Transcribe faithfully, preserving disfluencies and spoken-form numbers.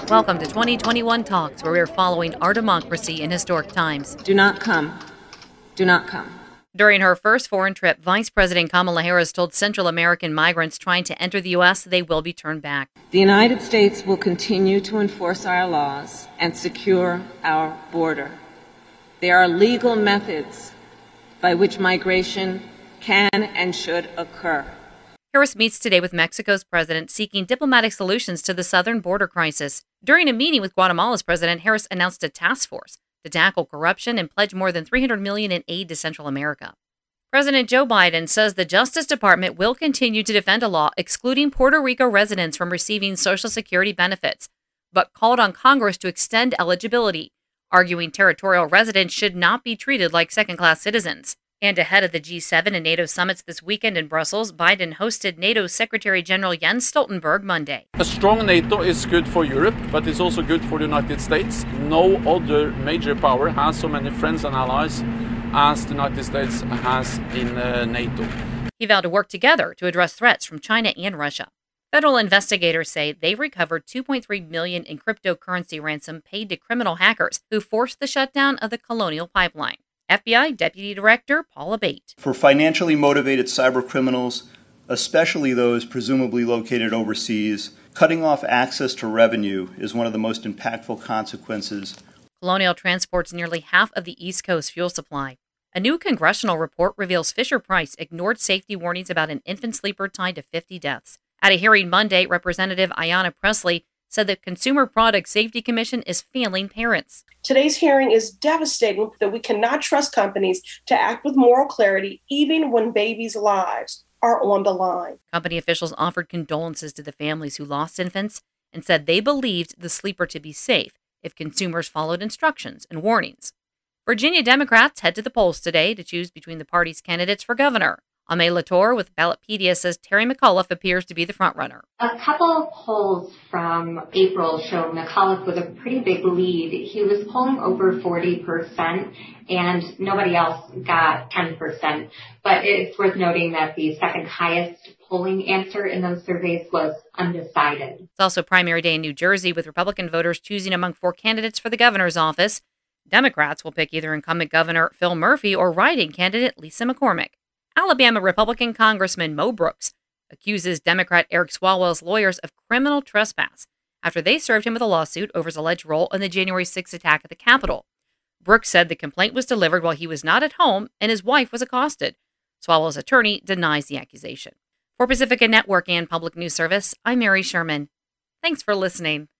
Welcome to twenty twenty-one Talks, where we are following our democracy in historic times. Do not come. Do not come. During her first foreign trip, Vice President Kamala Harris told Central American migrants trying to enter the U S they will be turned back. The United States will continue to enforce our laws and secure our border. There are legal methods by which migration can and should occur. Harris meets today with Mexico's president, seeking diplomatic solutions to the southern border crisis. During a meeting with Guatemala's president, Harris announced a task force to tackle corruption and pledge more than three hundred million dollars in aid to Central America. President Joe Biden says the Justice Department will continue to defend a law excluding Puerto Rico residents from receiving Social Security benefits, but called on Congress to extend eligibility, arguing territorial residents should not be treated like second-class citizens. And ahead of the G seven and NATO summits this weekend in Brussels, Biden hosted NATO Secretary General Jens Stoltenberg Monday. A strong NATO is good for Europe, but it's also good for the United States. No other major power has so many friends and allies as the United States has in uh, NATO. He vowed to work together to address threats from China and Russia. Federal investigators say they recovered two point three million dollars in cryptocurrency ransom paid to criminal hackers who forced the shutdown of the Colonial Pipeline. F B I Deputy Director Paul Abate. For financially motivated cyber criminals, especially those presumably located overseas, cutting off access to revenue is one of the most impactful consequences. Colonial transports nearly half of the East Coast fuel supply. A new congressional report reveals Fisher-Price ignored safety warnings about an infant sleeper tied to fifty deaths. At a hearing Monday, Representative Ayanna Pressley said the Consumer Product Safety Commission is failing parents. Today's hearing is devastating that we cannot trust companies to act with moral clarity even when babies' lives are on the line. Company officials offered condolences to the families who lost infants and said they believed the sleeper to be safe if consumers followed instructions and warnings. Virginia Democrats head to the polls today to choose between the party's candidates for governor. Ame Latour with Ballotpedia says Terry McAuliffe appears to be the frontrunner. A couple of polls from April show McAuliffe with a pretty big lead. He was polling over forty percent, and nobody else got ten percent. But it's worth noting that the second highest polling answer in those surveys was undecided. It's also primary day in New Jersey, with Republican voters choosing among four candidates for the governor's office. Democrats will pick either incumbent Governor Phil Murphy or write-in candidate Lisa McCormick. Alabama Republican Congressman Mo Brooks accuses Democrat Eric Swalwell's lawyers of criminal trespass after they served him with a lawsuit over his alleged role in the January sixth attack at the Capitol. Brooks said the complaint was delivered while he was not at home and his wife was accosted. Swalwell's attorney denies the accusation. For Pacifica Network and Public News Service, I'm Mary Sherman. Thanks for listening.